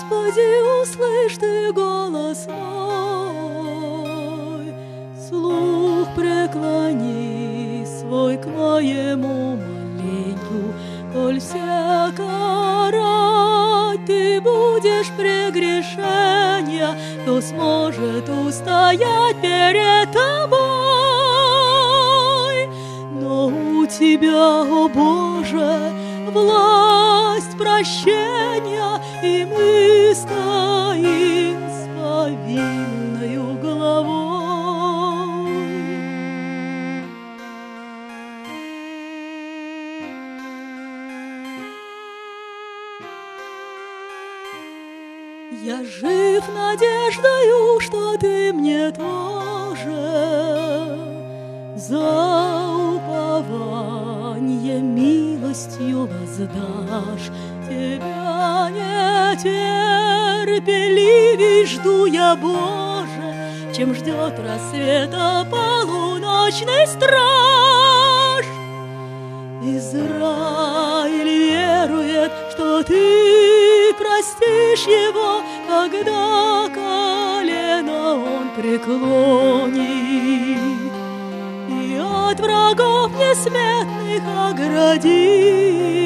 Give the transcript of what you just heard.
Господи, услышь Ты голос мой, слух преклони свой к моему молению, коль всяко рать Ты будешь прегрешения, кто сможет устоять перед Тобой. Но у Тебя, о Боже, власть прощения, и мы стоим с повинною головой. Я жив надеждою, что Ты мне тоже за упование милостью воздашь. Тебя нетерпеливей жду я, Боже, чем ждет рассвета полуночный страж. Израиль верует, что Ты простишь его, когда колено он преклонит, и от врагов несметных оградишь.